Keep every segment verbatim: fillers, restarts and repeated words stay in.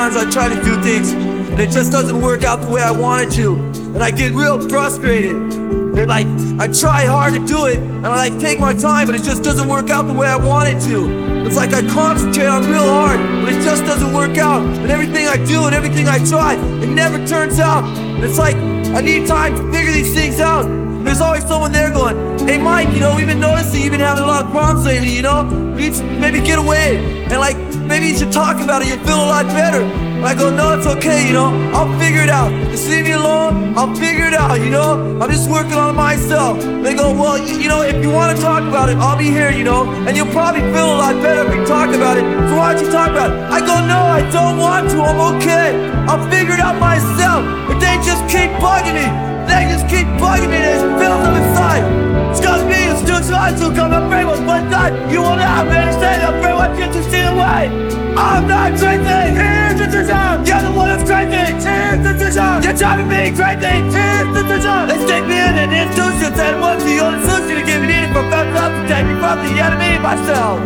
times I try to do things and it just doesn't work out the way I want it to, and I get real frustrated. And like, I try hard to do it, and I like take my time, but it just doesn't work out the way I want it to. It's like I concentrate on real hard, but it just doesn't work out. And everything I do and everything I try, it never turns out. And it's like, I need time to figure these things out. And there's always someone there going, hey Mike, you know, we've been noticing you've been having a lot of problems lately, you know? You need to maybe get away, and like, maybe you should talk about it, you'll feel a lot better. And I go, no, it's okay, you know, I'll figure it out. Just leave me alone, I'll figure it out, you know? I'm just working on it myself. They go, well, you, you know, if you want to talk about it, I'll be here, you know? And you'll probably feel a lot better if we talk about it. So why don't you talk about it? I go, no, I don't want to, I'm okay. I'll figure it out myself. But they just keep bugging me. They just keep bugging me, they just fills them inside. It's cause me, it's too hard to come and pray with one God. You will not understand, I'm pray what you to see away. I'm not crazy, here's the decision. You're the one who's crazy, here's the decision. You're driving me crazy, here's the decision. They stick me in an institution, and what's the only solution to give me needed for better love to take me from the enemy myself.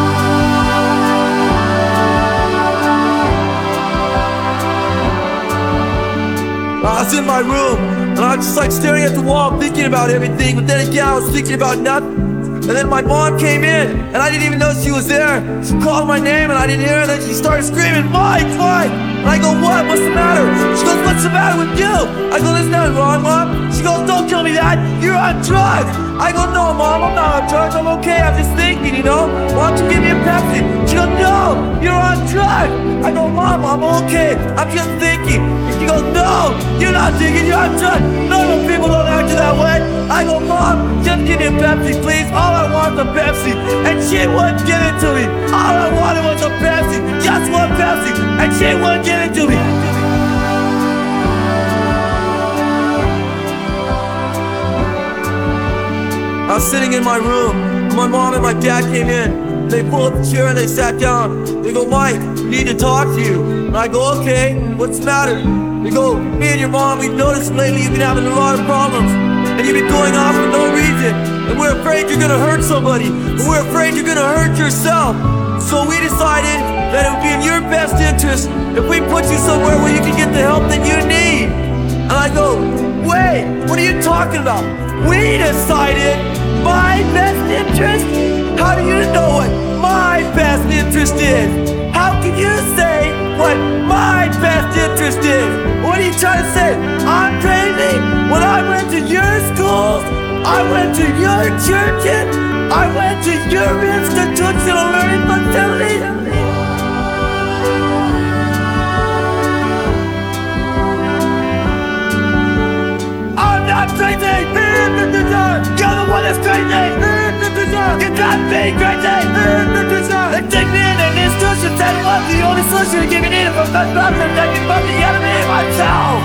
I was in my room, and I was just like staring at the wall, thinking about everything, but then again I was thinking about nothing. And then my mom came in, and I didn't even know she was there. She called my name, and I didn't hear her, and then she started screaming, Mike, Mike! And I go, what? What's the matter? She goes, what's the matter with you? I go, there's nothing wrong, Mom. She goes, don't tell me that, you're on drugs. I go, no, Mom, I'm not on drugs, I'm okay, I'm just thinking, you know? Why don't you give me a Pepsi? She goes, no, you're on drugs. I go, Mom, I'm okay, I'm just thinking. She goes, no, you're not thinking, you're on drugs. Normal people don't act that way. I go, Mom, just give me a Pepsi, please. All I want is a Pepsi. And she wouldn't give it to me. All I wanted was a Pepsi, just one Pepsi. And she wouldn't give it to me. I was sitting in my room. My mom and my dad came in. They pulled up the chair and they sat down. They go, Mike, we need to talk to you. And I go, okay, what's the matter? They go, me and your mom, we've noticed lately you've been having a lot of problems. And you've been going off for no reason. And we're afraid you're gonna hurt somebody. And we're afraid you're gonna hurt yourself. So we decided that it would be in your best interest if we put you somewhere where you can get the help that you need. And I go, wait, what are you talking about? We decided my best interest? How do you know what my best interest is? How can you say what my best interest is? What are you trying to say? I'm crazy? When I went to your schools, I went to your churches, I went to your institutional learning facilities. I'm not crazy! You're the one that's crazy! You're not being crazy! They take me in an institution, tell me what's the only solution to give me needed from that love and take me from the enemy myself!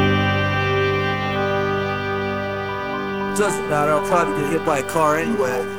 Doesn't matter, I'll probably get hit by a car anyway.